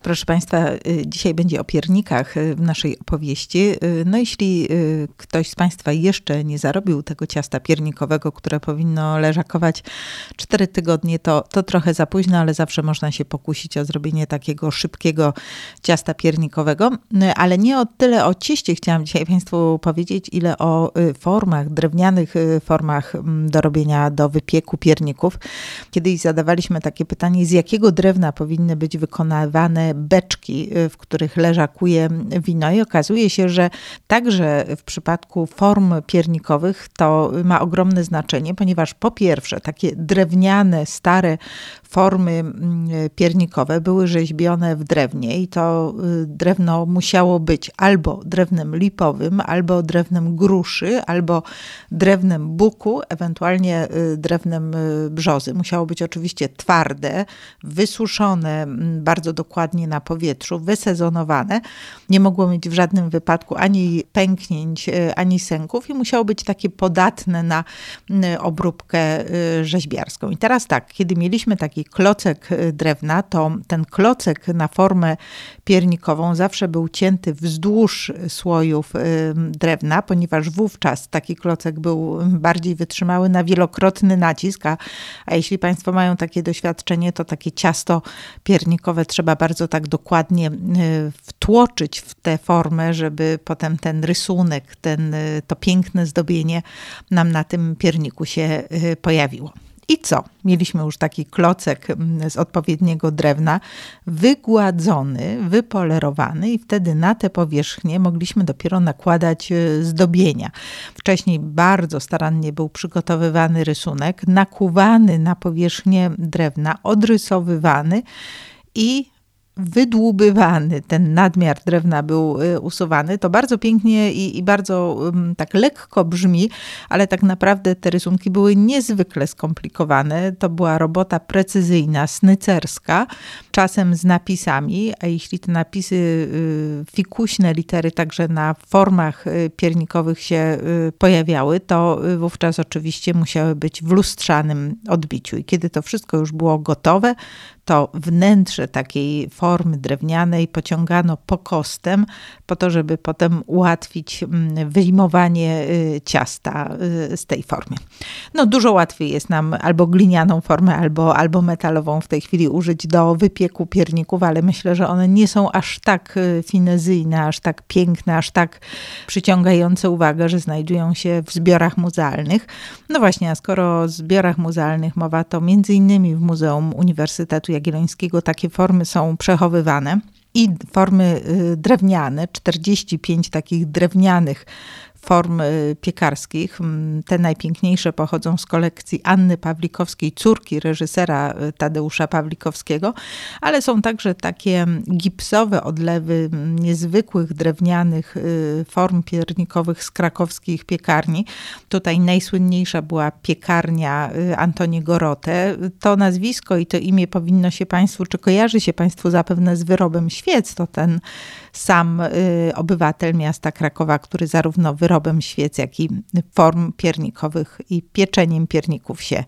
Proszę Państwa, dzisiaj będzie o piernikach w naszej opowieści. No jeśli ktoś z Państwa jeszcze nie zarobił tego ciasta piernikowego, które powinno leżakować 4 tygodnie, to trochę za późno, ale zawsze można się pokusić o zrobienie takiego szybkiego ciasta piernikowego. Ale nie tyle o cieście chciałam dzisiaj Państwu powiedzieć, ile o formach, drewnianych formach do robienia, do wypieku pierników. Kiedyś zadawaliśmy takie pytanie, z jakiego drewna powinny być wykonywane beczki, w których leżakuje wino, i okazuje się, że także w przypadku form piernikowych to ma ogromne znaczenie, ponieważ po pierwsze takie drewniane, stare formy piernikowe były rzeźbione w drewnie i to drewno musiało być albo drewnem lipowym, albo drewnem gruszy, albo drewnem buku, ewentualnie drewnem brzozy. Musiało być oczywiście twarde, wysuszone bardzo dokładnie na powietrzu, wysezonowane. Nie mogło mieć w żadnym wypadku ani pęknięć, ani sęków i musiało być takie podatne na obróbkę rzeźbiarską. I teraz tak, kiedy mieliśmy taki klocek drewna, to ten klocek na formę piernikową zawsze był cięty wzdłuż słojów drewna, ponieważ wówczas taki klocek był bardziej wytrzymały na wielokrotny nacisk, a jeśli Państwo mają takie doświadczenie, to takie ciasto piernikowe trzeba bardzo tak dokładnie wtłoczyć w tę formę, żeby potem ten rysunek, to piękne zdobienie nam na tym pierniku się pojawiło. I co? Mieliśmy już taki klocek z odpowiedniego drewna, wygładzony, wypolerowany i wtedy na tę powierzchnię mogliśmy dopiero nakładać zdobienia. Wcześniej bardzo starannie był przygotowywany rysunek, nakuwany na powierzchnię drewna, odrysowywany i wydłubywany, ten nadmiar drewna był usuwany. To bardzo pięknie i bardzo tak lekko brzmi, ale tak naprawdę te rysunki były niezwykle skomplikowane. To była robota precyzyjna, snycerska, czasem z napisami, a jeśli te napisy, fikuśne litery także na formach piernikowych się pojawiały, to wówczas oczywiście musiały być w lustrzanym odbiciu. I kiedy to wszystko już było gotowe, to wnętrze takiej formy drewnianej pociągano pokostem po to, żeby potem ułatwić wyjmowanie ciasta z tej formy. No dużo łatwiej jest nam albo glinianą formę, albo metalową w tej chwili użyć do wypieku pierników, ale myślę, że one nie są aż tak finezyjne, aż tak piękne, aż tak przyciągające uwagę, że znajdują się w zbiorach muzealnych. No właśnie, a skoro o zbiorach muzealnych mowa, to między innymi w Muzeum Uniwersytetu Jagiellońskiego takie formy są przechowywane i formy drewniane, 45 takich drewnianych form piekarskich. Te najpiękniejsze pochodzą z kolekcji Anny Pawlikowskiej, córki reżysera Tadeusza Pawlikowskiego, ale są także takie gipsowe odlewy niezwykłych drewnianych form piernikowych z krakowskich piekarni. Tutaj najsłynniejsza była piekarnia Antoniego Rothe. To nazwisko i to imię powinno się Państwu, czy kojarzy się Państwu zapewne z wyrobem świec. To ten sam obywatel miasta Krakowa, który zarówno wyrobem świec, jak i form piernikowych i pieczeniem pierników się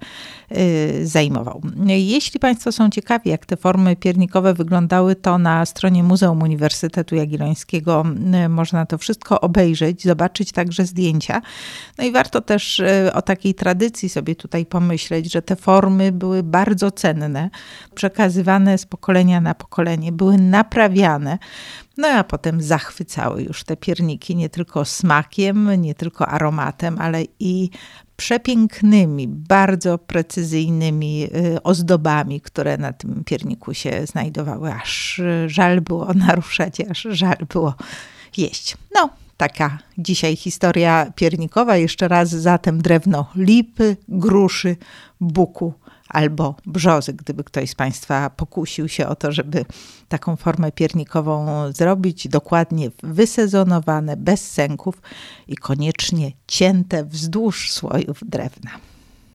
zajmował. Jeśli Państwo są ciekawi, jak te formy piernikowe wyglądały, to na stronie Muzeum Uniwersytetu Jagiellońskiego można to wszystko obejrzeć, zobaczyć także zdjęcia. No i warto też o takiej tradycji sobie tutaj pomyśleć, że te formy były bardzo cenne, przekazywane z pokolenia na pokolenie, były naprawiane. No a potem zachwycały już te pierniki nie tylko smakiem, nie tylko aromatem, ale i przepięknymi, bardzo precyzyjnymi ozdobami, które na tym pierniku się znajdowały. Aż żal było naruszać, aż żal było jeść. No, taka dzisiaj historia piernikowa. Jeszcze raz zatem drewno lipy, gruszy, buku albo brzozy, gdyby ktoś z Państwa pokusił się o to, żeby taką formę piernikową zrobić, dokładnie wysezonowane, bez sęków i koniecznie cięte wzdłuż słojów drewna.